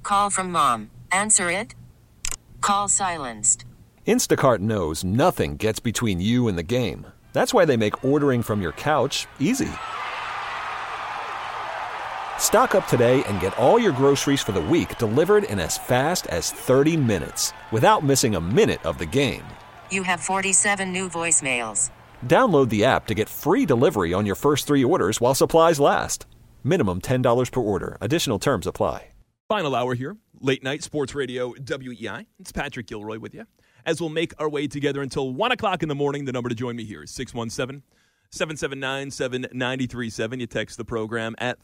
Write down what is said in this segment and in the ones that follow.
Call from mom. Answer it. Call silenced. Instacart knows nothing gets between you and the game. That's why they make ordering from your couch easy. Stock up today and get all your groceries for the week delivered in as fast as 30 minutes without missing a minute of the game. You have 47 new voicemails. Download the app to get free delivery on your first 3 orders while supplies last. Minimum $10 per order. Additional terms apply. Final hour here, late night sports radio WEI. It's Patrick Gilroy with you. As we'll make our way together until 1 o'clock in the morning, the number to join me here is 617-779-7937. You text the program at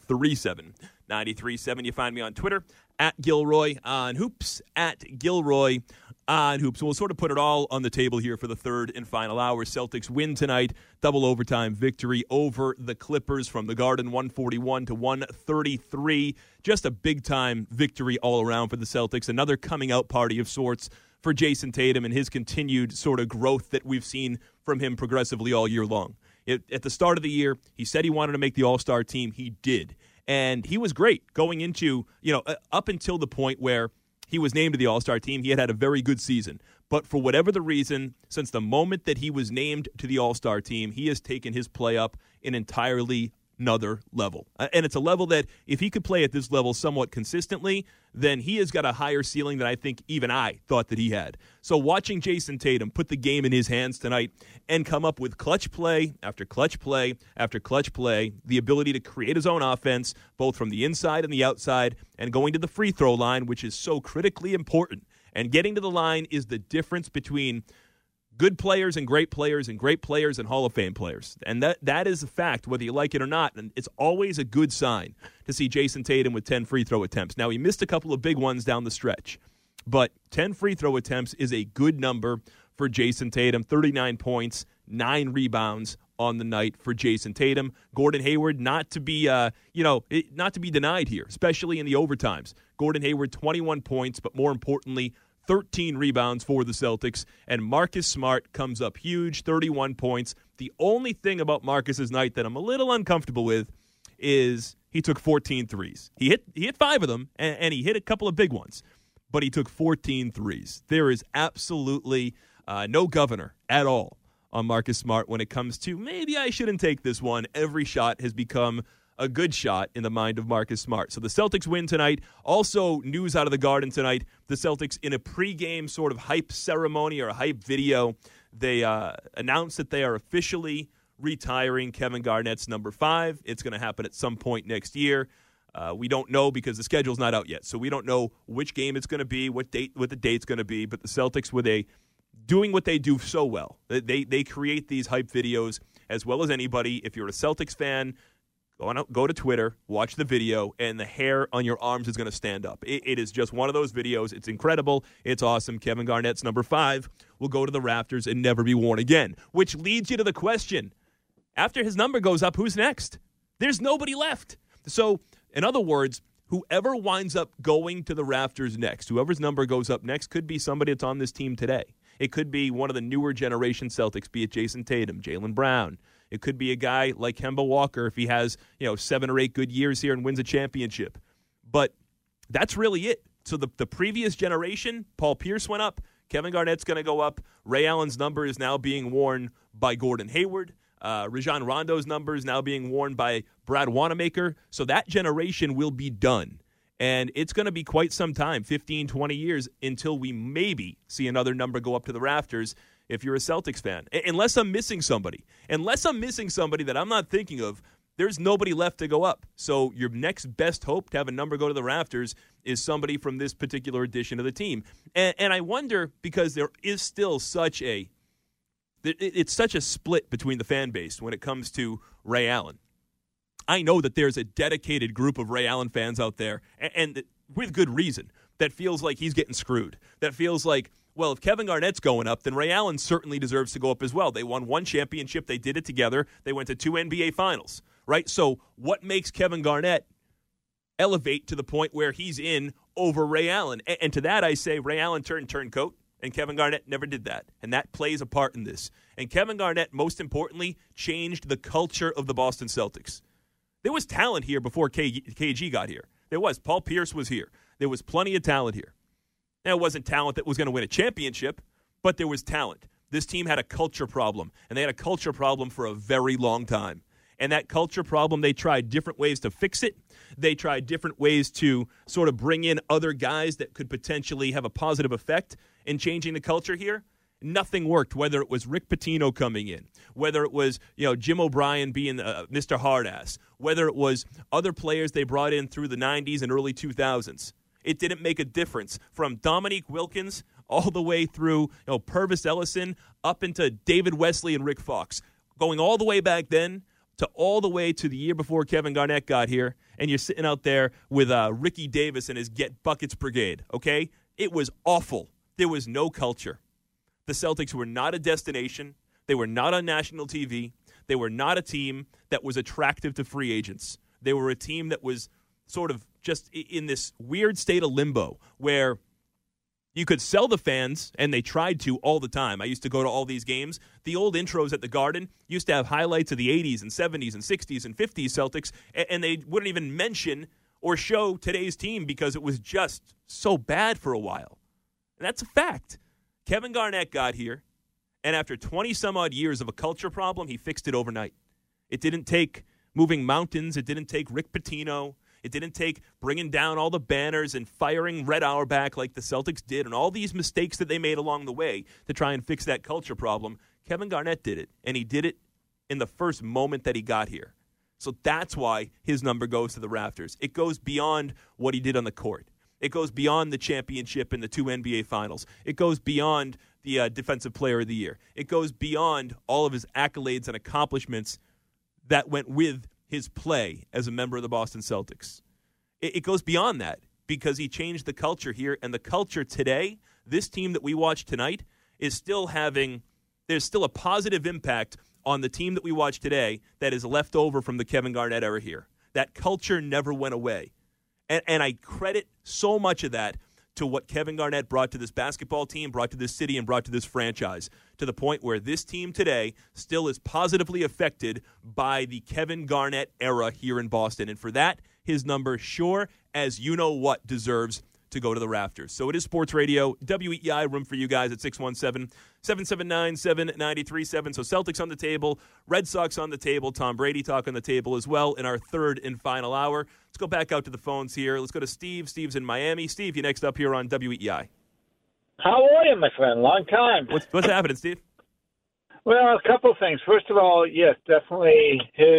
37937. You find me on Twitter, at Gilroy on Hoops, at Gilroy on Hoops. We'll sort of put it all on the table here for the third and final hour. Celtics win tonight, double overtime victory over the Clippers from the Garden, 141-133. Just a big-time victory all around for the Celtics. Another coming-out party of sorts for Jason Tatum and his continued sort of growth that we've seen from him progressively all year long. At the start of the year, he said he wanted to make the All-Star team. He did. And he was great going into, up until the point where he was named to the All-Star team. He had a very good season. But for whatever the reason, since the moment that he was named to the All-Star team, he has taken his play up an entirely another level. And it's a level that if he could play at this level somewhat consistently, then he has got a higher ceiling than I think even I thought that he had. So watching Jason Tatum put the game in his hands tonight and come up with clutch play after clutch play after clutch play, the ability to create his own offense, both from the inside and the outside, and going to the free throw line, which is so critically important. And getting to the line is the difference between good players and great players and Hall of Fame players. And that is a fact, whether you like it or not. And it's always a good sign to see Jason Tatum with 10 free throw attempts. Now, he missed a couple of big ones down the stretch, but 10 free throw attempts is a good number for Jason Tatum. 39 points, 9 rebounds on the night for Jason Tatum. Gordon Hayward, not to be denied here, especially in the overtimes. Gordon Hayward, 21 points, but more importantly, 13 rebounds for the Celtics, and Marcus Smart comes up huge, 31 points. The only thing about Marcus's night that I'm a little uncomfortable with is he took 14 threes. He hit 5 of them, and he hit a couple of big ones, but he took 14 threes. There is absolutely no governor at all on Marcus Smart when it comes to maybe I shouldn't take this one. Every shot has become a good shot in the mind of Marcus Smart. So the Celtics win tonight. Also, news out of the Garden tonight, the Celtics in a pregame sort of hype ceremony or a hype video, they announced that they are officially retiring Kevin Garnett's number 5. It's going to happen at some point next year. We don't know because the schedule's not out yet. So we don't know which game it's going to be, what the date's going to be. But the Celtics, doing what they do so well, they create these hype videos as well as anybody. If you're a Celtics fan, go to Twitter, watch the video, and the hair on your arms is going to stand up. It is just one of those videos. It's incredible. It's awesome. Kevin Garnett's number 5 will go to the rafters and never be worn again, which leads you to the question, after his number goes up, who's next? There's nobody left. So, in other words, whoever winds up going to the rafters next, whoever's number goes up next, could be somebody that's on this team today. It could be one of the newer generation Celtics, be it Jason Tatum, Jaylen Brown. It could be a guy like Kemba Walker if he has 7 or 8 good years here and wins a championship. But that's really it. So the previous generation, Paul Pierce went up. Kevin Garnett's going to go up. Ray Allen's number is now being worn by Gordon Hayward. Rajon Rondo's number is now being worn by Brad Wanamaker. So that generation will be done. And it's going to be quite some time, 15, 20 years, until we maybe see another number go up to the rafters if you're a Celtics fan. Unless I'm missing somebody. That I'm not thinking of, there's nobody left to go up. So your next best hope to have a number go to the rafters is somebody from this particular edition of the team. And I wonder, because there is still it's such a split between the fan base when it comes to Ray Allen. I know that there's a dedicated group of Ray Allen fans out there, and with good reason, that feels like he's getting screwed. That feels like, well, if Kevin Garnett's going up, then Ray Allen certainly deserves to go up as well. They won 1 championship. They did it together. They went to 2 NBA finals, right? So what makes Kevin Garnett elevate to the point where he's in over Ray Allen? And to that I say Ray Allen turned turncoat, and Kevin Garnett never did that. And that plays a part in this. And Kevin Garnett, most importantly, changed the culture of the Boston Celtics. There was talent here before KG got here. There was. Paul Pierce was here. There was plenty of talent here. Now, it wasn't talent that was going to win a championship, but there was talent. This team had a culture problem, and they had a culture problem for a very long time. And that culture problem, they tried different ways to fix it. They tried different ways to sort of bring in other guys that could potentially have a positive effect in changing the culture here. Nothing worked, whether it was Rick Pitino coming in, whether it was Jim O'Brien being Mr. Hardass, whether it was other players they brought in through the 90s and early 2000s. It didn't make a difference. From Dominique Wilkins all the way through Purvis Ellison up into David Wesley and Rick Fox, going all the way back then to all the way to the year before Kevin Garnett got here, and you're sitting out there with Ricky Davis and his Get Buckets Brigade, okay? It was awful. There was no culture. The Celtics were not a destination. They were not on national TV. They were not a team that was attractive to free agents. They were a team that was sort of just in this weird state of limbo where you could sell the fans, and they tried to all the time. I used to go to all these games. The old intros at the Garden used to have highlights of the 80s and 70s and 60s and 50s Celtics, and they wouldn't even mention or show today's team because it was just so bad for a while. And that's a fact. Kevin Garnett got here, and after 20-some-odd years of a culture problem, he fixed it overnight. It didn't take moving mountains. It didn't take Rick Pitino. It didn't take bringing down all the banners and firing Red Auerbach like the Celtics did and all these mistakes that they made along the way to try and fix that culture problem. Kevin Garnett did it, and he did it in the first moment that he got here. So that's why his number goes to the rafters. It goes beyond what he did on the court. It goes beyond the championship and the 2 NBA finals. It goes beyond the Defensive Player of the Year. It goes beyond all of his accolades and accomplishments that went with his play as a member of the Boston Celtics. It goes beyond that because he changed the culture here, and the culture today, this team that we watched tonight, is still having, there's still a positive impact on the team that we watch today that is left over from the Kevin Garnett era here. That culture never went away. And I credit so much of that to what Kevin Garnett brought to this basketball team, brought to this city, and brought to this franchise, to the point where this team today still is positively affected by the Kevin Garnett era here in Boston. And for that, his number, sure as you know what, deserves to go to the rafters. So it is Sports Radio, WEEI, room for you guys at 617-779-7937. So Celtics on the table, Red Sox on the table, Tom Brady talk on the table as well in our third and final hour. Let's go back out to the phones here. Let's go to Steve. Steve's in Miami. Steve, you next up here on WEEI. How are you, my friend? Long time. What's happening, Steve? Well, a couple of things. First of all, yes, definitely his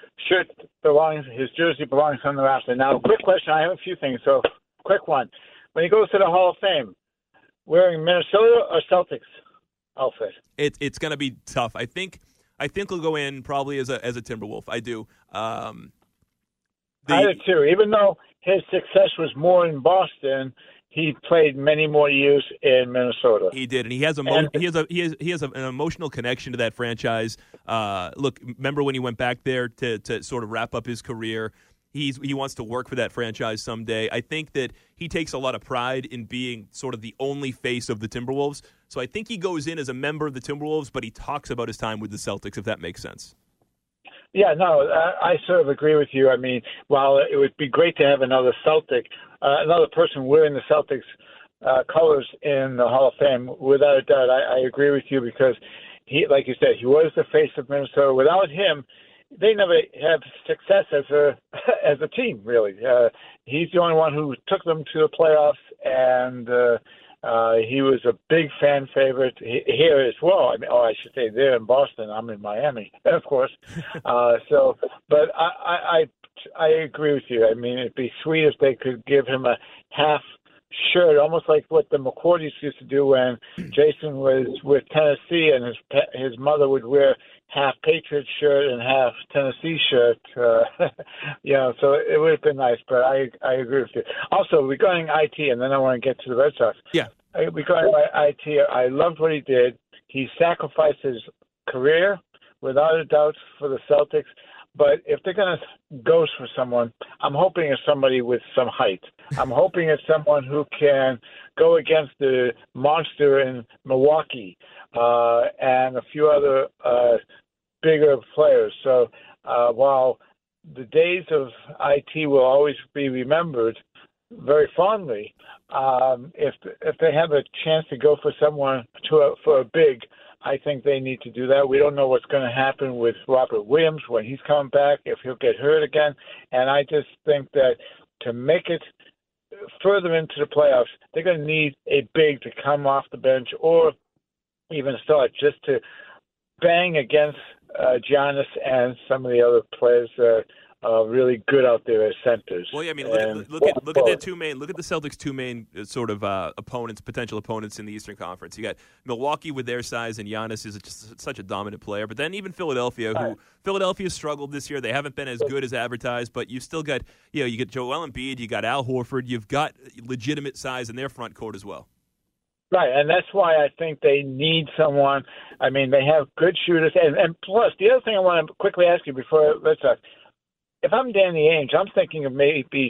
jersey belongs on the rafter. Now, quick question. I have a few things, so quick one. When he goes to the Hall of Fame, wearing Minnesota or Celtics outfit? It's going to be tough. I think he'll go in probably as a Timberwolf. I do. I do too. Even though his success was more in Boston, he played many more years in Minnesota. He did, and he has an emotional connection to that franchise. Look, remember when he went back there to sort of wrap up his career? He wants to work for that franchise someday. I think that he takes a lot of pride in being sort of the only face of the Timberwolves. So I think he goes in as a member of the Timberwolves, but he talks about his time with the Celtics, if that makes sense. Yeah, no, I sort of agree with you. I mean, while it would be great to have another person wearing the Celtics colors in the Hall of Fame, without a doubt, I agree with you because he, like you said, he was the face of Minnesota. Without him, they never had success as a team, really. He's the only one who took them to the playoffs, and he was a big fan favorite here as well. I mean, I should say there in Boston. I'm in Miami, of course. But I agree with you. I mean, it'd be sweet if they could give him a half shirt, almost like what the McCourties used to do when Jason was with Tennessee, and his mother would wear half Patriots shirt and half Tennessee shirt. So it would have been nice, but I agree with you. Also, regarding IT, and then I want to get to the Red Sox. Yeah. Regarding IT, I loved what he did. He sacrificed his career, without a doubt, for the Celtics. But if they're going to go for someone, I'm hoping it's somebody with some height. I'm hoping it's someone who can go against the monster in Milwaukee and a few other bigger players. So while the days of IT will always be remembered, very fondly. If they have a chance to go for someone for a big, I think they need to do that. We don't know what's going to happen with Robert Williams when he's coming back, if he'll get hurt again. And I just think that to make it further into the playoffs, they're going to need a big to come off the bench or even start just to bang against Giannis and some of the other players that are really good out there as centers. Well, yeah, I mean, look at their two main. Look at the Celtics' two main sort of potential opponents in the Eastern Conference. You got Milwaukee with their size, and Giannis is just such a dominant player. But then even Philadelphia, Philadelphia struggled this year. They haven't been as good as advertised, but you still got, you got Joel Embiid, you got Al Horford, you've got legitimate size in their front court as well. Right, and that's why I think they need someone. I mean, they have good shooters, and plus, the other thing I want to quickly ask you before let's talk. If I'm Danny Ainge, I'm thinking of maybe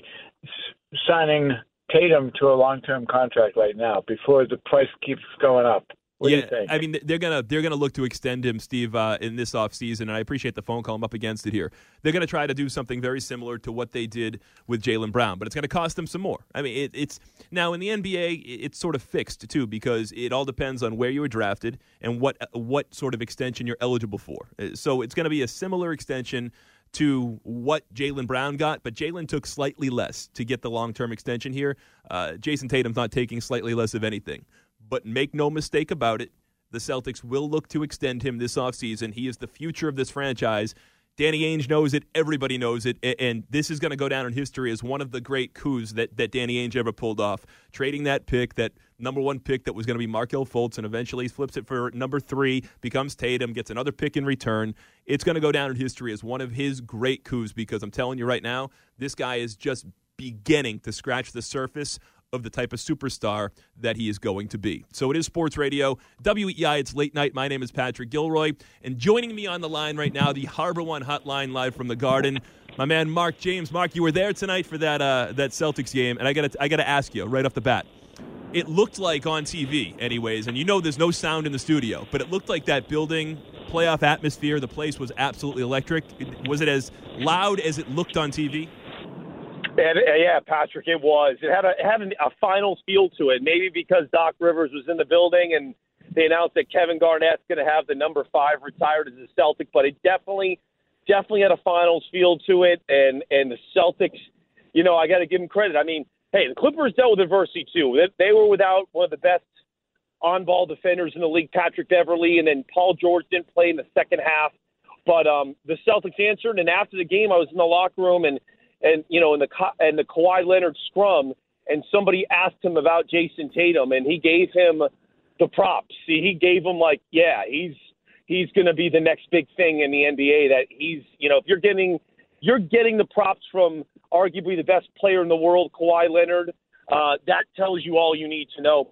signing Tatum to a long-term contract right now before the price keeps going up. What do you think? I mean, they're gonna look to extend him, Steve, in this offseason, and I appreciate the phone call. I'm up against it here. They're going to try to do something very similar to what they did with Jaylen Brown, but it's going to cost them some more. I mean, it's now in the NBA, it's sort of fixed too because it all depends on where you were drafted and what sort of extension you're eligible for. So it's going to be a similar extension to what Jaylen Brown got, but Jaylen took slightly less to get the long-term extension here. Jason Tatum's not taking slightly less of anything. But make no mistake about it, the Celtics will look to extend him this offseason. He is the future of this franchise. Danny Ainge knows it. Everybody knows it. And this is going to go down in history as one of the great coups that Danny Ainge ever pulled off. Trading that pick, that number one pick that was going to be Markelle Fultz, and eventually he flips it for number 3, becomes Tatum, gets another pick in return. It's going to go down in history as one of his great coups because I'm telling you right now, this guy is just beginning to scratch the surface of the type of superstar that he is going to be. So it is Sports Radio, WEEI, it's late night. My name is Patrick Gilroy, and joining me on the line right now, the Harbor One Hotline live from the Garden, my man Mark James. Mark, you were there tonight for that Celtics game, and I gotta ask you right off the bat. It looked like on TV, anyways, and you know there's no sound in the studio, but it looked like that building, playoff atmosphere, the place was absolutely electric. Was it as loud as it looked on TV? Yeah, Patrick, it was. It had a finals feel to it. Maybe because Doc Rivers was in the building and they announced that Kevin Garnett's going to have the number 5 retired as a Celtic. But it definitely had a finals feel to it. And the Celtics, I got to give them credit. I mean, hey, the Clippers dealt with adversity too. They were without one of the best on-ball defenders in the league, Patrick Beverley, and then Paul George didn't play in the second half. But the Celtics answered, and after the game, I was in the locker room and in the Kawhi Leonard scrum, and somebody asked him about Jason Tatum, and he gave him the props. See, he gave him he's going to be the next big thing in the NBA. That he's, if you're getting the props from arguably the best player in the world, Kawhi Leonard, that tells you all you need to know.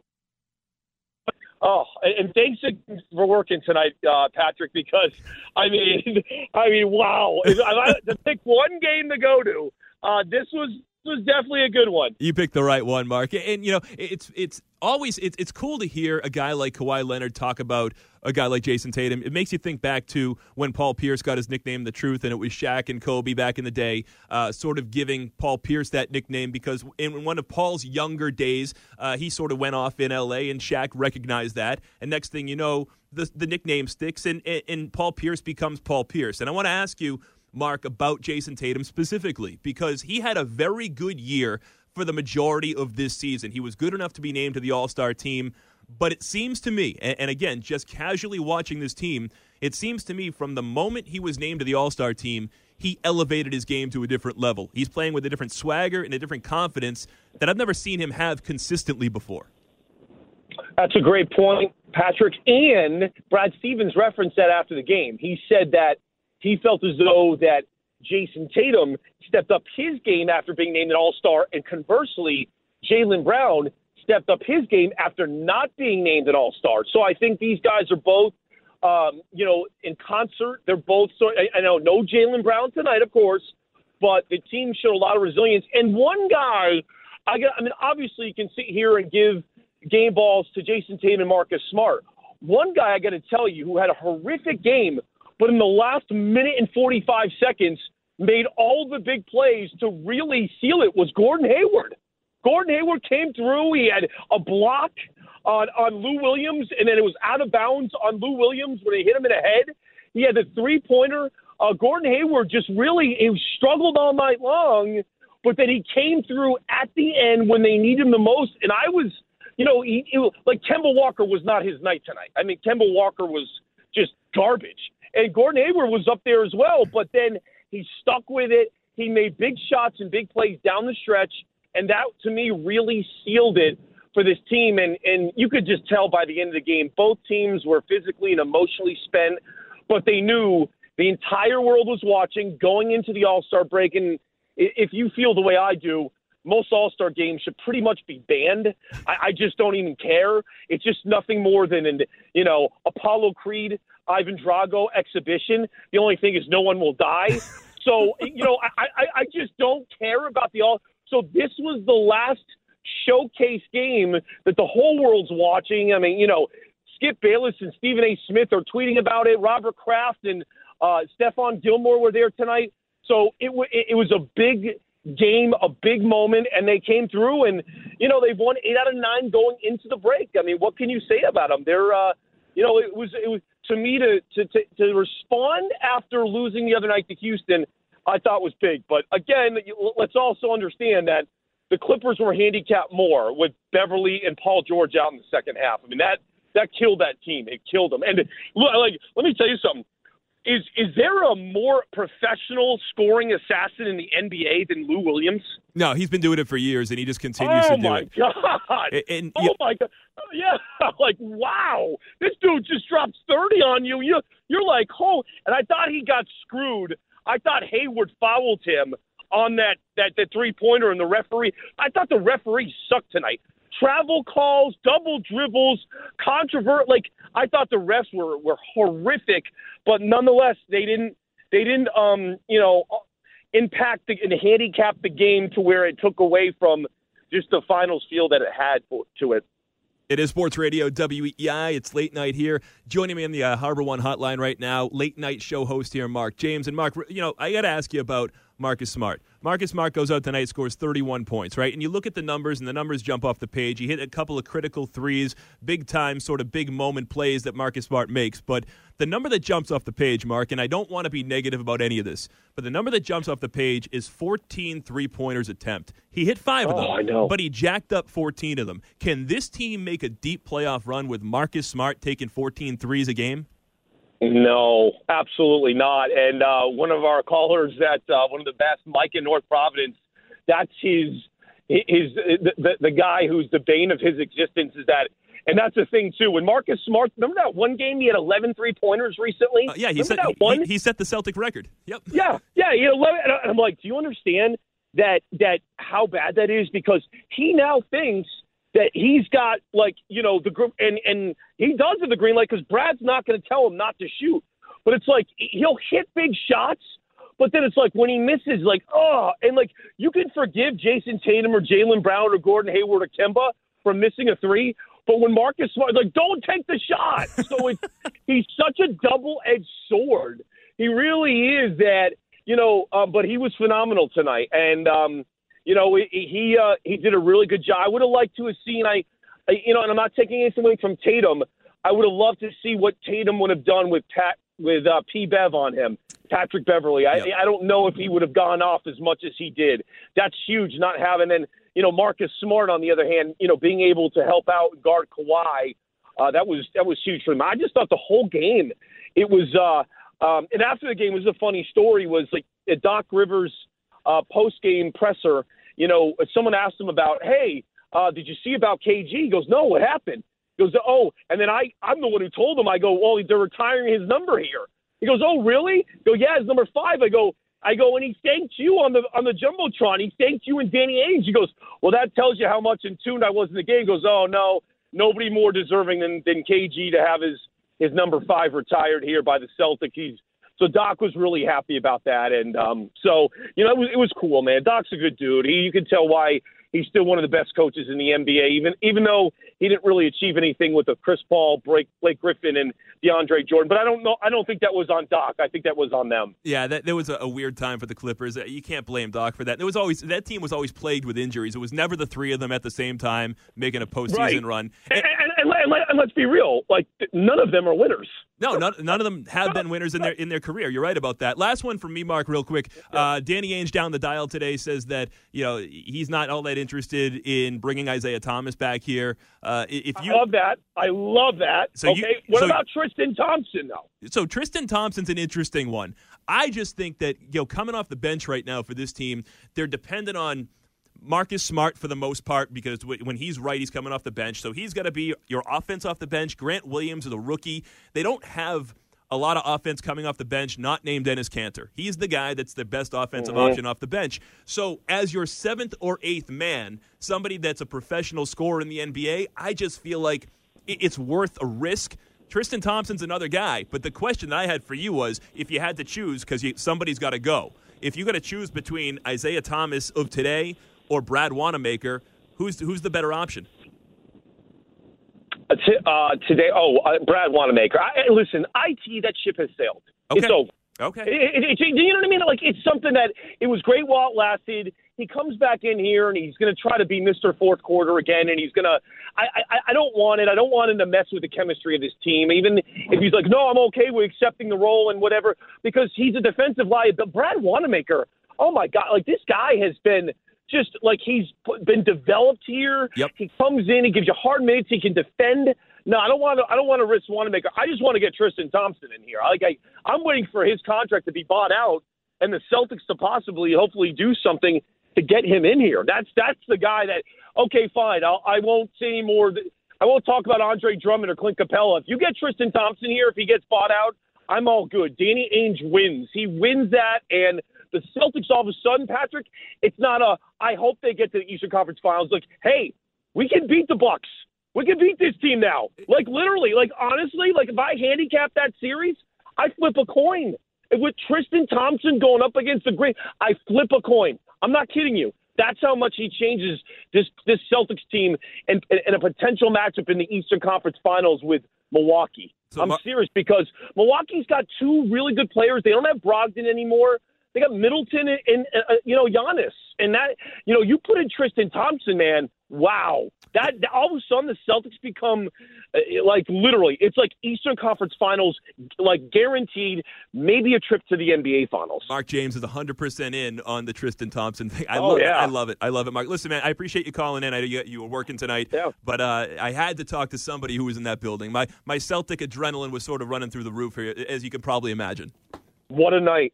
Oh, and thanks for working tonight, Patrick, because, I mean, wow. If I had to pick one game to go to, this was definitely a good one. You picked the right one, Mark. And, it's always it's cool to hear a guy like Kawhi Leonard talk about a guy like Jason Tatum. It makes you think back to when Paul Pierce got his nickname The Truth, and it was Shaq and Kobe back in the day, sort of giving Paul Pierce that nickname because in one of Paul's younger days, he sort of went off in L.A., and Shaq recognized that. And next thing you know, the nickname sticks, and Paul Pierce becomes Paul Pierce. And I want to ask you, Mark, about Jason Tatum specifically, because he had a very good year for the majority of this season. He was good enough to be named to the All-Star team, but it seems to me, and again, just casually watching this team, it seems to me from the moment he was named to the All-Star team, he elevated his game to a different level. He's playing with a different swagger and a different confidence that I've never seen him have consistently before. That's a great point, Patrick. And Brad Stevens referenced that after the game. He said that he felt as though that Jason Tatum stepped up his game after being named an All-Star, and conversely, Jaylen Brown stepped up his game after not being named an All-Star. So I think these guys are both, in concert. They're both I know no Jaylen Brown tonight, of course, but the team showed a lot of resilience. And one guy, obviously you can sit here and give game balls to Jason Tatum and Marcus Smart. One guy I got to tell you who had a horrific game, but in the last minute and 45 seconds made all the big plays to really seal it, was Gordon Hayward. Gordon Hayward came through. He had a block on Lou Williams, and then it was out of bounds on Lou Williams when they hit him in the head. He had the three-pointer. Gordon Hayward just really struggled all night long, but then he came through at the end when they needed him the most. And I was, like Kemba Walker was not his night tonight. I mean, Kemba Walker was just garbage. And Gordon Hayward was up there as well, but then he stuck with it. He made big shots and big plays down the stretch, and that, to me, really sealed it for this team. And you could just tell by the end of the game, both teams were physically and emotionally spent, but they knew the entire world was watching going into the All-Star break. And if you feel the way I do, most All-Star games should pretty much be banned. I just don't even care. It's just nothing more than an, Apollo Creed, Ivan Drago exhibition. The only thing is no one will die. So, I just don't care about the all. So this was the last showcase game that the whole world's watching. I mean, Skip Bayless and Stephen A. Smith are tweeting about it. Robert Kraft and Stephon Gilmore were there tonight. So it was a big game, a big moment, and they came through, and they've won 8 out of 9 going into the break. I mean, what can you say about them? They're it was to me to respond after losing the other night to Houston, I thought was big. But again, let's also understand that the Clippers were handicapped more with Beverly and Paul George out in the second half. I mean, that killed that team. It killed them. And let me tell you something. Is there a more professional scoring assassin in the NBA than Lou Williams? No, he's been doing it for years, and he just continues to do it. Oh, my God. My God. Yeah, like, wow. This dude just drops 30 on you. You're like, oh. And I thought he got screwed. I thought Hayward fouled him on that three-pointer, and the referee. I thought the referee sucked tonight. Travel calls, double dribbles, like I thought the refs were horrific, but nonetheless they didn't impact and handicap the game to where it took away from just the finals feel that it had to it. It is Sports Radio WEEI. It's late night here. Joining me on the Harbor One hotline right now, late night show host here, Mark James. And Mark, I got to ask you about Marcus Smart. Marcus Smart goes out tonight, scores 31 points, right? And you look at the numbers, and the numbers jump off the page. He hit a couple of critical threes, big-time sort of big moment plays that Marcus Smart makes. But the number that jumps off the page, Mark, and I don't want to be negative about any of this, but the number that jumps off the page is 14 three-pointers attempt. He hit 5 of them, I know. But he jacked up 14 of them. Can this team make a deep playoff run with Marcus Smart taking 14 threes a game? No, absolutely not. And one of our callers, one of the best, Mike in North Providence, that's the guy who's the bane of his existence is that. And that's the thing, too. When Marcus Smart, remember that one game he had 11 three-pointers recently? Yeah, he set the Celtic record. Yep. Yeah, he had 11. And I'm like, do you understand that how bad that is? Because he now thinks that he's got, the group, and he does have the green light because Brad's not going to tell him not to shoot. But it's like he'll hit big shots, but then it's like when he misses, and you can forgive Jason Tatum or Jaylen Brown or Gordon Hayward or Kemba for missing a three. But when Marcus Smart, don't take the shot. So he's such a double-edged sword. He really is that, but he was phenomenal tonight. And, he did a really good job. I would have liked to have seen, and I'm not taking anything away from Tatum. I would have loved to see what Tatum would have done with P. Bev on him, Patrick Beverly. Yep. I don't know if he would have gone off as much as he did. That's huge, not having Marcus Smart, on the other hand, being able to help out and guard Kawhi, that was huge for him. I just thought the whole game, it was and after the game, it was a funny story, was like at Doc Rivers' post-game presser, someone asked him about, hey, did you see about KG? He goes, no, what happened? He goes, oh, and then I'm the one who told him. I go, well, they're retiring his number here. He goes, oh, really? I go, yeah, it's number 5. I go, and he thanked you on the Jumbotron. He thanked you and Danny Ainge. He goes, well, that tells you how much in tune I was in the game. He goes, oh, no, nobody more deserving than KG to have his number 5 retired here by the Celtics. So Doc was really happy about that. And so, it was cool, man. Doc's a good dude. You can tell why he's still one of the best coaches in the NBA, even though he didn't really achieve anything with the Chris Paul, Blake Griffin, and DeAndre Jordan. But I don't think that was on Doc. I think that was on them. Yeah, there was a weird time for the Clippers. You can't blame Doc for that. That team was always plagued with injuries. It was never the three of them at the same time making a postseason run. And let's be real, like none of them are winners. No, none of them have been winners in their career. You're right about that. Last one from me, Mark, real quick. Danny Ainge down the dial today says that he's not all that interested in bringing Isaiah Thomas back here. I love that. So what about Tristan Thompson, though? So Tristan Thompson's an interesting one. I just think that coming off the bench right now for this team, they're dependent on Marcus Smart for the most part, because when he's right, he's coming off the bench. So he's got to be your offense off the bench. Grant Williams is a rookie. They don't have a lot of offense coming off the bench, not named Dennis Cantor. He's the guy that's the best offensive option off the bench. So as your seventh or eighth man, somebody that's a professional scorer in the NBA, I just feel like it's worth a risk. Tristan Thompson's another guy, but the question that I had for you was, if you had to choose, because somebody's got to go, if you got to choose between Isaiah Thomas of today or Brad Wanamaker, who's the better option? Today, Brad Wanamaker. Listen, that ship has sailed. Okay. It's over. Okay. You know what I mean? Like, it's something that it was great while it lasted. He comes back in here and he's going to try to be Mr. Fourth Quarter again, and he's going to. I don't want it. I don't want him to mess with the chemistry of this team, even if he's like, no, I'm okay with accepting the role and whatever, because he's a defensive liability. Brad Wanamaker, oh my God, like this guy has been. Just like he's been developed here. Yep. He comes in, he gives you hard minutes, he can defend. No, I don't want to risk Wanamaker. I just want to get Tristan Thompson in here. I'm waiting for his contract to be bought out and the Celtics to hopefully do something to get him in here. That's the guy that, okay, fine. I won't say any more. I won't talk about Andre Drummond or Clint Capella. If you get Tristan Thompson here, if he gets bought out, I'm all good. Danny Ainge wins. He wins that, and the Celtics all of a sudden, Patrick, it's not I hope they get to the Eastern Conference Finals. Like, hey, we can beat the Bucks. We can beat this team now. Like, literally, like, honestly, like, if I handicap that series, I flip a coin. With Tristan Thompson going up against the great, I flip a coin. I'm not kidding you. That's how much he changes this Celtics team and a potential matchup in the Eastern Conference Finals with Milwaukee. So I'm serious, because Milwaukee's got two really good players. They don't have Brogdon anymore. They got Middleton and Giannis. And that, you put in Tristan Thompson, man, wow. That all of a sudden the Celtics become like literally, it's like Eastern Conference Finals, like guaranteed, maybe a trip to the NBA Finals. Mark James is 100% in on the Tristan Thompson thing. I love it. I love it, Mark. Listen, man, I appreciate you calling in. I know you were working tonight, but I had to talk to somebody who was in that building. My Celtic adrenaline was sort of running through the roof here, as you can probably imagine. What a night!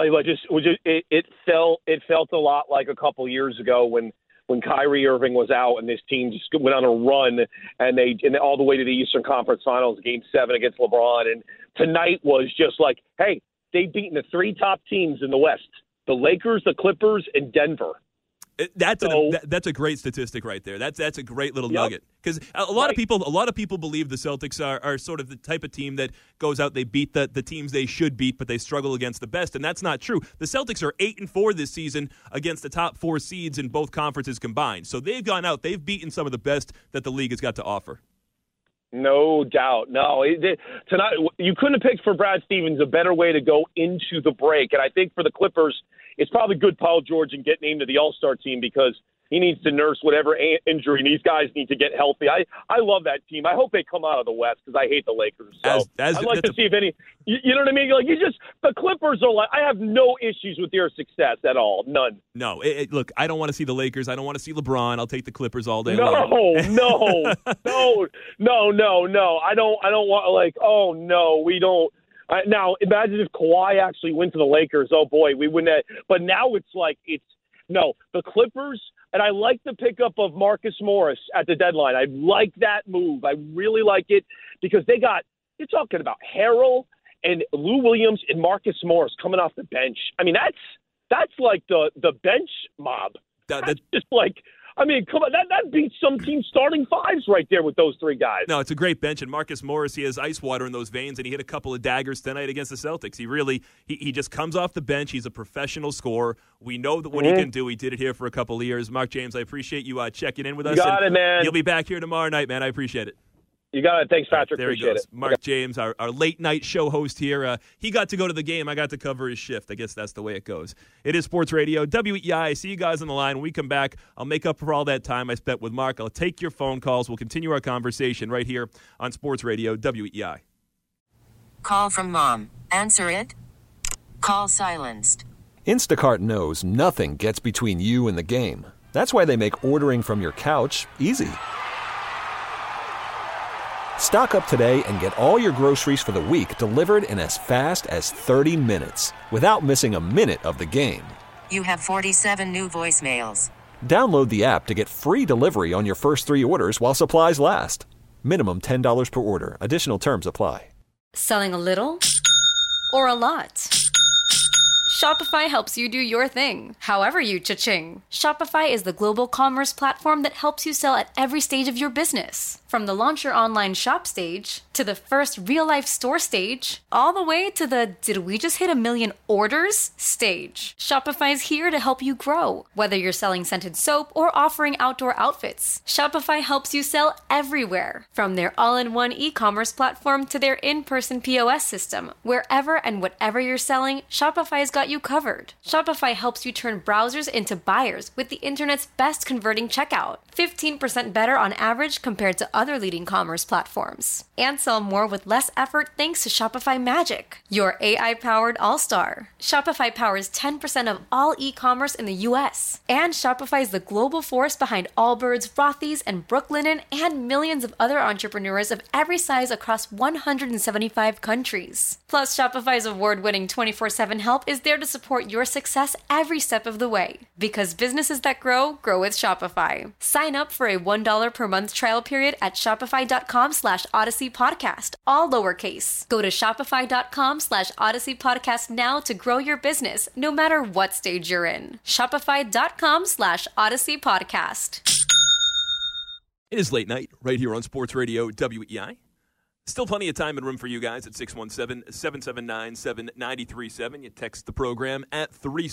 It felt a lot like a couple years ago when Kyrie Irving was out and this team just went on a run and all the way to the Eastern Conference Finals, Game 7 against LeBron. And tonight was just like, hey, they've beaten the three top teams in the West: the Lakers, the Clippers, and Denver. That's a great statistic right there. That's a great little nugget, because a lot of people believe the Celtics are sort of the type of team that goes out, they beat the teams they should beat, but they struggle against the best, and that's not true. The Celtics are 8-4 this season against the top four seeds in both conferences combined. So they've gone out, they've beaten some of the best that the league has got to offer. No doubt. No, tonight you couldn't have picked for Brad Stevens a better way to go into the break, and I think for the Clippers, it's probably good Paul George and get named to the All-Star team, because he needs to nurse whatever injury, and these guys need to get healthy. I love that team. I hope they come out of the West, because I hate the Lakers. So I'd like to see if any – you know what I mean? Like, the Clippers are like – I have no issues with their success at all. None. No. Look, I don't want to see the Lakers. I don't want to see LeBron. I'll take the Clippers all day long. No. I don't want – like, oh, no, we don't – now, imagine if Kawhi actually went to the Lakers. Oh, boy, we wouldn't have. But now it's like the Clippers, and I like the pickup of Marcus Morris at the deadline. I like that move. I really like it, because you're talking about Harrell and Lou Williams and Marcus Morris coming off the bench. I mean, that's like the bench mob. That's just like, I mean, come on, that beats some team starting fives right there with those three guys. No, it's a great bench, and Marcus Morris, he has ice water in those veins, and he hit a couple of daggers tonight against the Celtics. He really, he just comes off the bench. He's a professional scorer. We know that what he can do. He did it here for a couple of years. Mark James, I appreciate you checking in with us. You got it, man. You'll be back here tomorrow night, man. I appreciate it. You got it. Thanks, Patrick. There Appreciate he goes. it. Mark James, our late-night show host here. He got to go to the game. I got to cover his shift. I guess that's the way it goes. It is Sports Radio, WEI. See you guys on the line. When we come back, I'll make up for all that time I spent with Mark. I'll take your phone calls. We'll continue our conversation right here on Sports Radio, WEI. Call from mom. Answer it. Call silenced. Instacart knows nothing gets between you and the game. That's why they make ordering from your couch easy. Stock up today and get all your groceries for the week delivered in as fast as 30 minutes without missing a minute of the game. You have 47 new voicemails. Download the app to get free delivery on your first 3 orders while supplies last. Minimum $10 per order. Additional terms apply. Selling a little or a lot? Shopify helps you do your thing, however you cha-ching. Shopify is the global commerce platform that helps you sell at every stage of your business. From the launch your online shop stage, to the first real-life store stage, all the way to the did we just hit 1 million orders stage. Shopify's here to help you grow. Whether you're selling scented soap or offering outdoor outfits, Shopify helps you sell everywhere. From their all-in-one e-commerce platform to their in-person POS system, wherever and whatever you're selling, Shopify's got you covered. Shopify helps you turn browsers into buyers with the internet's best converting checkout. 15% better on average compared to other leading commerce platforms. And sell more with less effort thanks to Shopify Magic, your AI-powered all-star. Shopify powers 10% of all e-commerce in the U.S. And Shopify is the global force behind Allbirds, Rothy's, and Brooklinen, and millions of other entrepreneurs of every size across 175 countries. Plus, Shopify's award-winning 24/7 help is there to support your success every step of the way. Because businesses that grow, grow with Shopify. Sign up for a $1 per month trial period at shopify.com/Odyssey Podcast, all lowercase. Go to shopify.com/Odyssey Podcast now to grow your business, no matter what stage you're in. Shopify.com/Odyssey Podcast. It is late night right here on Sports Radio WEI. Still plenty of time and room for you guys at 617-779-7937. You text the program at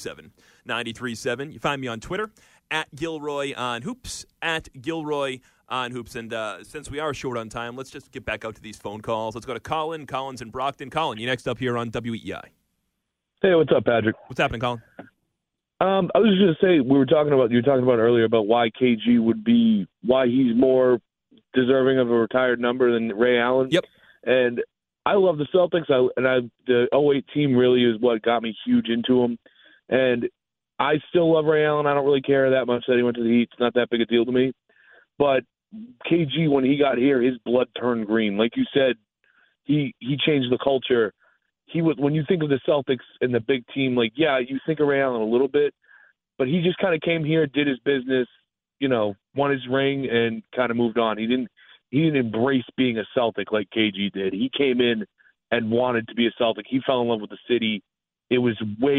37937. You find me on Twitter at Gilroy on Hoops, at Gilroy on Hoops. And since we are short on time, let's just get back out to these phone calls. Let's go to Colin. Colin's in Brockton. Colin, you next up here on WEI. Hey, what's up, Patrick? What's happening, Colin? I was just going to say, you were talking about earlier about why KG why he's more deserving of a retired number than Ray Allen. Yep. And I love the Celtics. The 08 team really is what got me huge into them. And I still love Ray Allen. I don't really care that much that he went to the Heat. It's not that big a deal to me. But KG, when he got here, his blood turned green. Like you said, he changed the culture. When you think of the Celtics and the big team, like, yeah, you think of Ray Allen a little bit, but he just kind of came here, did his business, won his ring, and kind of moved on. He didn't embrace being a Celtic like KG did. He came in and wanted to be a Celtic. He fell in love with the city. It was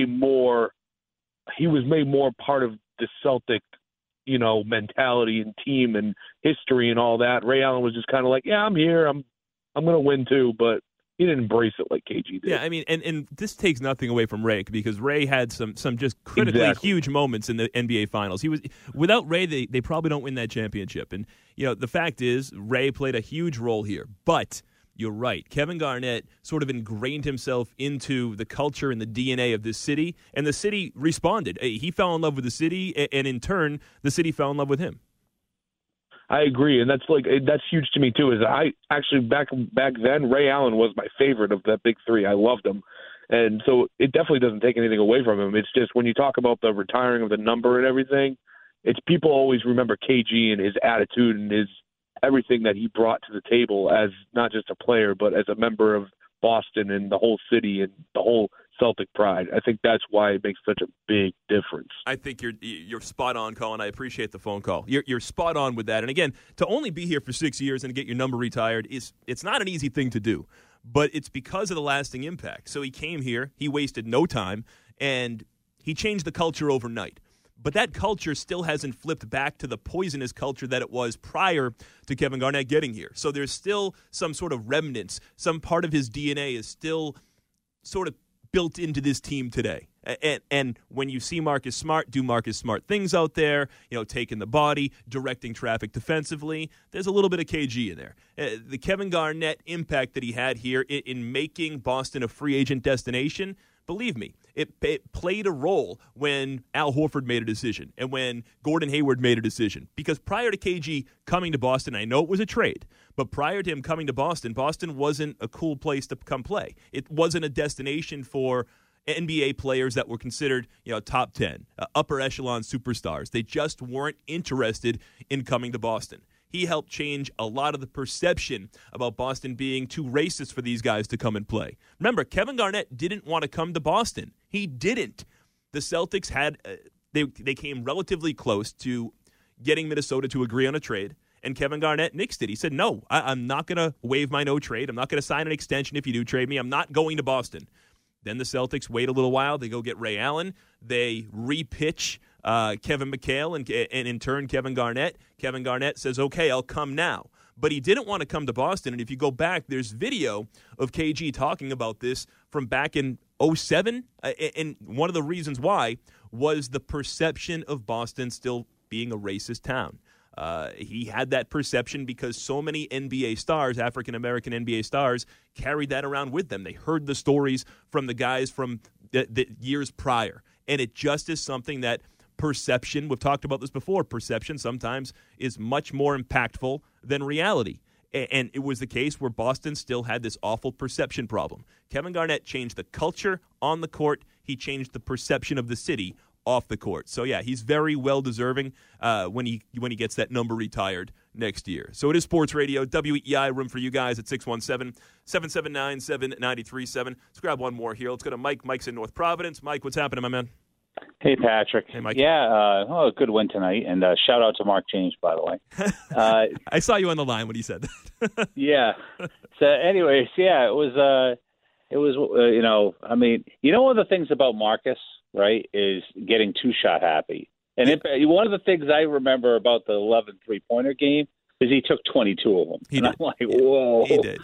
he was made more part of the Celtic, mentality and team and history and all that. Ray Allen was just kind of like, yeah, I'm here. I'm going to win too, but he didn't embrace it like KG did. Yeah, I mean, and this takes nothing away from Ray, because Ray had some just critically huge moments in the NBA Finals. Without Ray, they probably don't win that championship. And the fact is, Ray played a huge role here. But you're right, Kevin Garnett sort of ingrained himself into the culture and the DNA of this city, and the city responded. He fell in love with the city, and in turn, the city fell in love with him. I agree, and that's huge to me too. Is I actually back then, Ray Allen was my favorite of that big three. I loved him, and so it definitely doesn't take anything away from him. It's just when you talk about the retiring of the number and everything, it's people always remember KG and his attitude and his everything that he brought to the table as not just a player but as a member of Boston and the whole city and the whole Celtic pride. I think that's why it makes such a big difference. I think you're spot on, Colin. I appreciate the phone call. You're spot on with that. And again, to only be here for 6 years and get your number retired it's not an easy thing to do, but it's because of the lasting impact. So he came here, he wasted no time, and he changed the culture overnight. But that culture still hasn't flipped back to the poisonous culture that it was prior to Kevin Garnett getting here. So there's still some sort of remnants. Some part of his DNA is still sort of built into this team today. And when you see Marcus Smart do Marcus Smart things out there, taking the body, directing traffic defensively, there's a little bit of KG in there. The Kevin Garnett impact that he had here in making Boston a free agent destination, believe me, it played a role when Al Horford made a decision and when Gordon Hayward made a decision. Because prior to KG coming to Boston, I know it was a trade, but prior to him coming to Boston, Boston wasn't a cool place to come play. It wasn't a destination for NBA players that were considered, top 10, upper echelon superstars. They just weren't interested in coming to Boston. He helped change a lot of the perception about Boston being too racist for these guys to come and play. Remember, Kevin Garnett didn't want to come to Boston. He didn't. The Celtics had they came relatively close to getting Minnesota to agree on a trade, and Kevin Garnett nixed it. He said, no, I'm not going to waive my no trade. I'm not going to sign an extension if you do trade me. I'm not going to Boston. Then the Celtics wait a little while. They go get Ray Allen. They repitch Kevin McHale and in turn Kevin Garnett. Kevin Garnett says, okay, I'll come now. But he didn't want to come to Boston. And if you go back, there's video of KG talking about this from back in 2007. And one of the reasons why was the perception of Boston still being a racist town. He had that perception because so many NBA stars, African-American NBA stars, carried that around with them. They heard the stories from the guys from the years prior. And it just is something that perception, we've talked about this before, perception sometimes is much more impactful than reality. And it was the case where Boston still had this awful perception problem. Kevin Garnett changed the culture on the court. He changed the perception of the city off the court. So, yeah, he's very well-deserving when he gets that number retired next year. So it is Sports Radio, WEEI, room for you guys at 617-779-7937. Let's grab one more here. Let's go to Mike. Mike's in North Providence. Mike, what's happening, my man? Hey, Patrick. Hey, Mike. Yeah, good win tonight, and shout out to Mark James, by the way. I saw you on the line when he said that. Yeah. So, anyways, yeah, it was, one of the things about Marcus, right, is getting two-shot happy. And one of the things I remember about the 11 three-pointer game is he took 22 of them. I'm like, whoa. He did.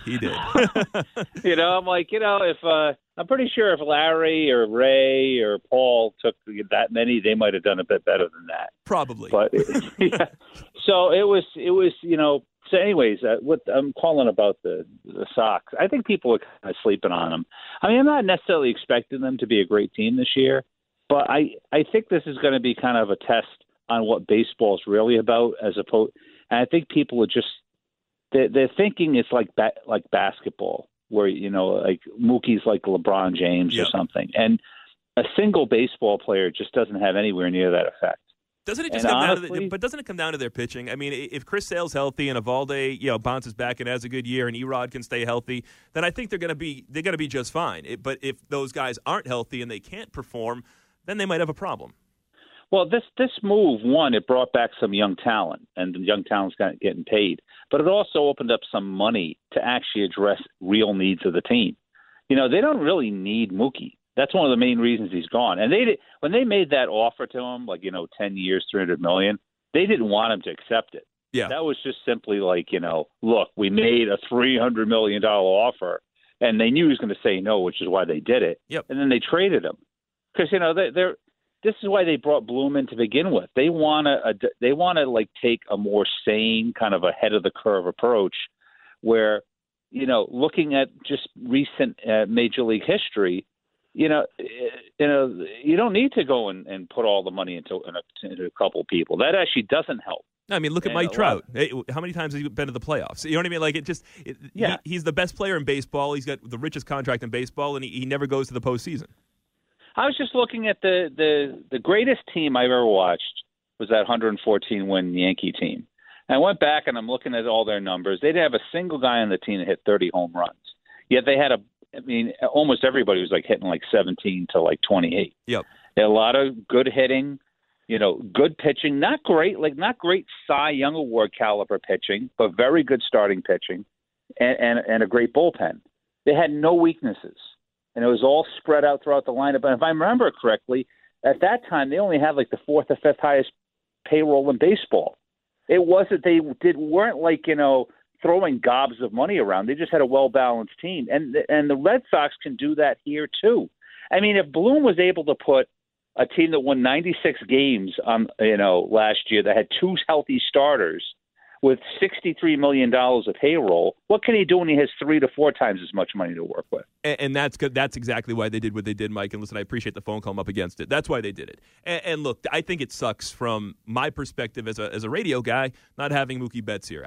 I'm like, if I'm pretty sure if Larry or Ray or Paul took that many, they might have done a bit better than that. Probably. But yeah. So it was. So anyways, what I'm calling about the Sox, I think people are kind of sleeping on them. I mean, I'm not necessarily expecting them to be a great team this year, but I think this is going to be kind of a test on what baseball is really about, as opposed. And I think people are just they're thinking it's like basketball, where like Mookie's like LeBron James or something, and a single baseball player just doesn't have anywhere near that effect. Doesn't it just come down to their pitching? I mean, if Chris Sale's healthy and Evalde, bounces back and has a good year, and Erod can stay healthy, then I think they're going to be just fine. But if those guys aren't healthy and they can't perform, then they might have a problem. Well, this move, one, it brought back some young talent, and the young talent's getting paid. But it also opened up some money to actually address real needs of the team. They don't really need Mookie. That's one of the main reasons he's gone. And when they made that offer to him, 10 years, $300 million, they didn't want him to accept it. Yeah. That was just simply look, we made a $300 million offer, and they knew he was going to say no, which is why they did it. Yep. And then they traded him because this is why they brought Bloom in to begin with. They want to take a more sane, kind of ahead of the curve approach, where looking at just recent Major League history. You don't need to go and put all the money into a couple of people. That actually doesn't help. I mean, look at Mike Trout. How many times has he been to the playoffs? You know what I mean? He's the best player in baseball. He's got the richest contract in baseball, and he never goes to the postseason. I was just looking at the greatest team I've ever watched was that 114-win Yankee team. And I went back and I'm looking at all their numbers. They didn't have a single guy on the team that hit 30 home runs. Yet they had almost everybody was hitting 17 to 28. Yep. They had a lot of good hitting, good pitching, not great Cy Young Award caliber pitching, but very good starting pitching and a great bullpen. They had no weaknesses. And it was all spread out throughout the lineup. And if I remember correctly, at that time, they only had like the fourth or fifth highest payroll in baseball. It wasn't weren't like, throwing gobs of money around. They just had a well-balanced team. And the Red Sox can do that here too. I mean, if Bloom was able to put a team that won 96 games last year that had two healthy starters with $63 million of payroll, what can he do when he has 3 to 4 times as much money to work with? And that's good. That's exactly why they did what they did, Mike. And listen, I appreciate the phone call. I'm up against it. That's why they did it. And look, I think it sucks from my perspective as a radio guy not having Mookie Betts here.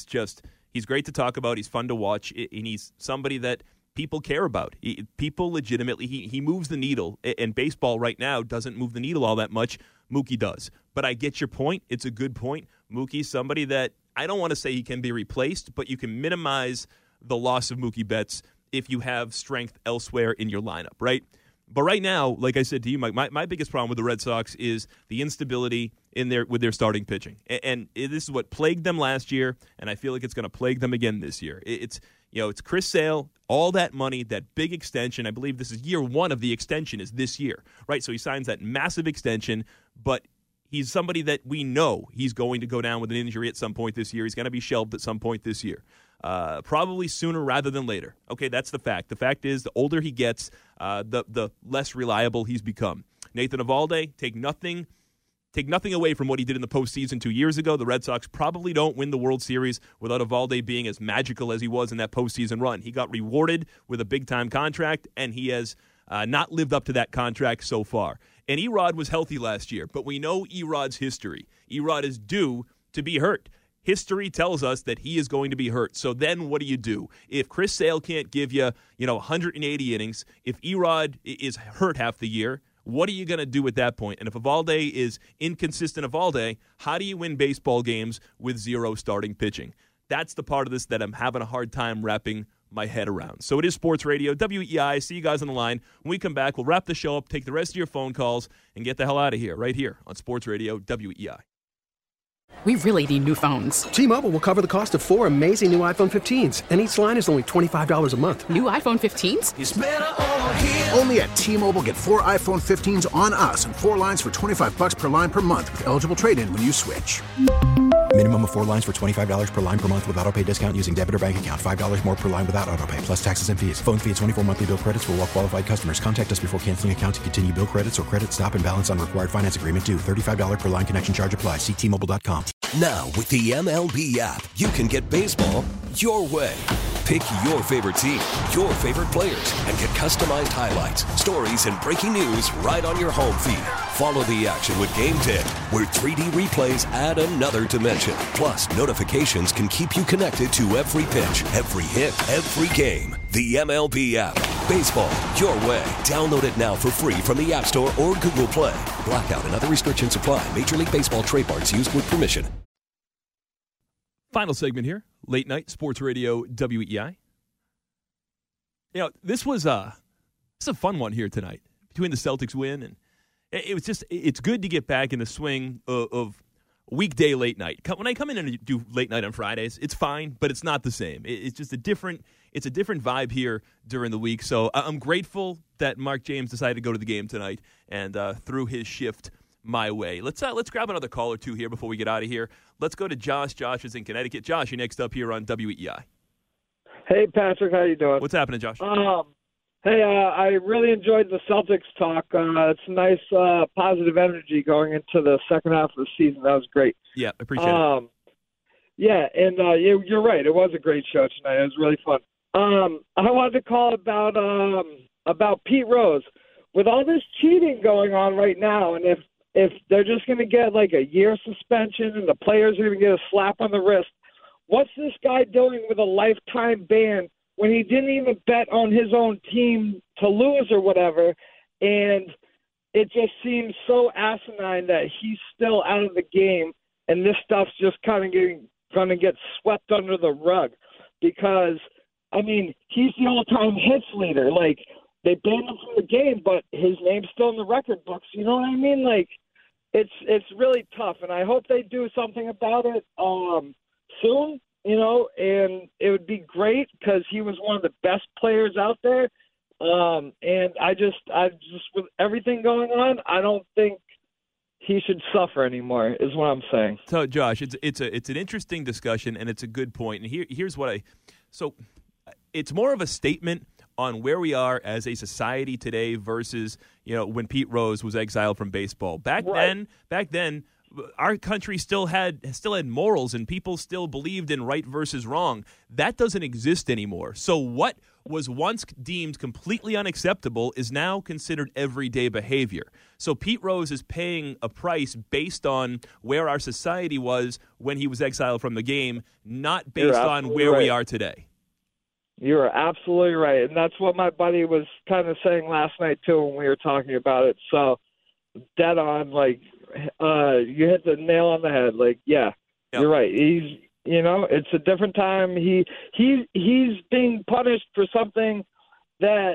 He's great to talk about. He's fun to watch, and he's somebody that people care about. People legitimately, he moves the needle. And baseball right now doesn't move the needle all that much. Mookie does. But I get your point. It's a good point. Mookie's somebody that I don't want to say he can be replaced, but you can minimize the loss of Mookie Betts if you have strength elsewhere in your lineup, right? But right now, like I said to you, Mike, my biggest problem with the Red Sox is the instability with their starting pitching. And this is what plagued them last year, and I feel like it's going to plague them again this year. It's Chris Sale, all that money, that big extension. I believe this is year 1 of the extension is this year, right? So he signs that massive extension, but he's somebody that we know he's going to go down with an injury at some point this year. He's going to be shelved at some point this year, probably sooner rather than later. Okay, that's the fact. The fact is the older he gets, the less reliable he's become. Nathan Eovaldi, take nothing away from what he did in the postseason 2 years ago. The Red Sox probably don't win the World Series without Eovaldi being as magical as he was in that postseason run. He got rewarded with a big-time contract, and he has not lived up to that contract so far. And Erod was healthy last year, but we know Erod's history. Erod is due to be hurt. History tells us that he is going to be hurt. So then what do? If Chris Sale can't give you, 180 innings, if Erod is hurt half the year, what are you going to do at that point? And if Eovaldi is inconsistent Eovaldi, how do you win baseball games with 0 starting pitching? That's the part of this that I'm having a hard time wrapping my head around. So it is Sports Radio, WEEI. See you guys on the line. When we come back, we'll wrap the show up, take the rest of your phone calls, and get the hell out of here, right here on Sports Radio, WEEI. We really need new phones. T-Mobile will cover the cost of 4 amazing new iPhone 15s, and each line is only $25 a month. New iPhone 15s? It's better over here. Only at T-Mobile, get 4 iPhone 15s on us and 4 lines for $25 per line per month with eligible trade-in when you switch. Minimum of 4 lines for $25 per line per month with autopay discount using debit or bank account. $5 more per line without autopay, plus taxes and fees. Phone fee at 24 monthly bill credits for well-qualified customers. Contact us before canceling account to continue bill credits or credit stop and balance on required finance agreement due. $35 per line connection charge applies. See T-Mobile.com. Now, with the MLB app, you can get baseball your way. Pick your favorite team, your favorite players, and get customized highlights, stories, and breaking news right on your home feed. Follow the action with Game Tip, where 3D replays add another dimension. Plus, notifications can keep you connected to every pitch, every hit, every game. The MLB app. Baseball your way. Download it now for free from the App Store or Google Play. Blackout and other restrictions apply. Major League Baseball trademarks used with permission. Final segment here. Late night Sports Radio WEEI. This was a fun one here tonight between the Celtics win and it's good to get back in the swing of weekday late night. When I come in and do late night on Fridays, it's fine, but it's not the same. It's just a different vibe here during the week. So I'm grateful that Mark James decided to go to the game tonight and threw his shift my way. Let's grab another call or two here before we get out of here. Let's go to Josh. Josh is in Connecticut. Josh, you're next up here on WEEI. Hey, Patrick. How you doing? What's happening, Josh? Hey, I really enjoyed the Celtics talk. It's nice, positive energy going into the second half of the season. That was great. Yeah, appreciate it. Yeah, and you're right. It was a great show tonight. It was really fun. I wanted to call about Pete Rose. With all this cheating going on right now, and if they're just going to get like a year suspension and the players are going to get a slap on the wrist, what's this guy doing with a lifetime ban when he didn't even bet on his own team to lose or whatever? And it just seems so asinine that he's still out of the game, and this stuff's just kind of going to get swept under the rug because, I mean, he's the all-time hits leader. Like, they banned him from the game, but his name's still in the record books. You know what I mean? Like, it's really tough, and I hope they do something about it soon, and it would be great because he was one of the best players out there. And I just with everything going on, I don't think he should suffer anymore, is what I'm saying. So, Josh, it's an interesting discussion, and it's a good point. And here's what so it's more of a statement on where we are as a society today versus, when Pete Rose was exiled from baseball. Back then, our country still had morals, and people still believed in right versus wrong. That doesn't exist anymore. So what was once deemed completely unacceptable is now considered everyday behavior. So Pete Rose is paying a price based on where our society was when he was exiled from the game, not based on where we are today. You're absolutely right. And that's what my buddy was kind of saying last night, too, when we were talking about it. So dead on, you hit the nail on the head. You're right. It's a different time. He's being punished for something that,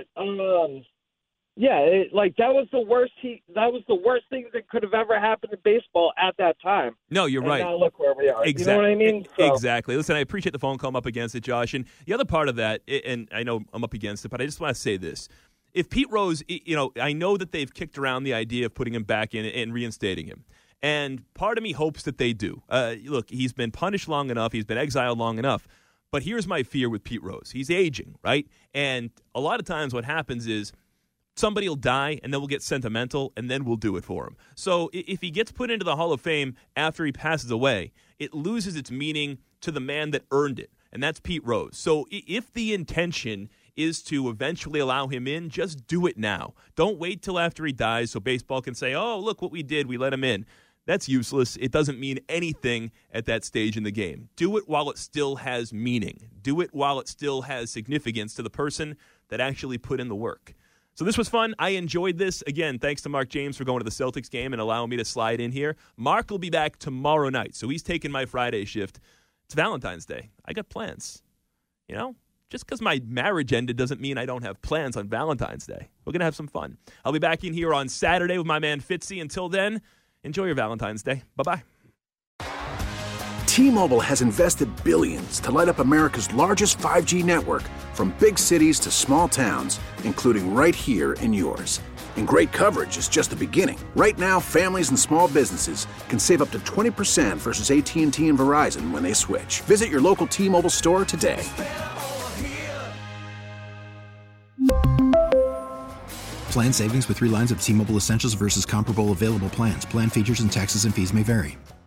that was the worst. That was the worst thing that could have ever happened in baseball at that time. No, you're right. Now look where we are. Exactly. You know what I mean? So. Exactly. Listen, I appreciate the phone call. I'm up against it, Josh. And the other part of that, and I know I'm up against it, but I just want to say this. If Pete Rose, I know that they've kicked around the idea of putting him back in and reinstating him. And part of me hopes that they do. Look, he's been punished long enough. He's been exiled long enough. But here's my fear with Pete Rose. He's aging, right? And a lot of times what happens is somebody will die, and then we'll get sentimental, and then we'll do it for him. So if he gets put into the Hall of Fame after he passes away, it loses its meaning to the man that earned it, and that's Pete Rose. So if the intention is to eventually allow him in, just do it now. Don't wait till after he dies so baseball can say, oh, look what we did, we let him in. That's useless. It doesn't mean anything at that stage in the game. Do it while it still has meaning. Do it while it still has significance to the person that actually put in the work. So this was fun. I enjoyed this. Again, thanks to Mark James for going to the Celtics game and allowing me to slide in here. Mark will be back tomorrow night, so he's taking my Friday shift. It's Valentine's Day. I got plans. Just because my marriage ended doesn't mean I don't have plans on Valentine's Day. We're going to have some fun. I'll be back in here on Saturday with my man Fitzy. Until then, enjoy your Valentine's Day. Bye-bye. T-Mobile has invested billions to light up America's largest 5G network, from big cities to small towns, including right here in yours. And great coverage is just the beginning. Right now, families and small businesses can save up to 20% versus AT&T and Verizon when they switch. Visit your local T-Mobile store today. Plan savings with 3 lines of T-Mobile Essentials versus comparable available plans. Plan features and taxes and fees may vary.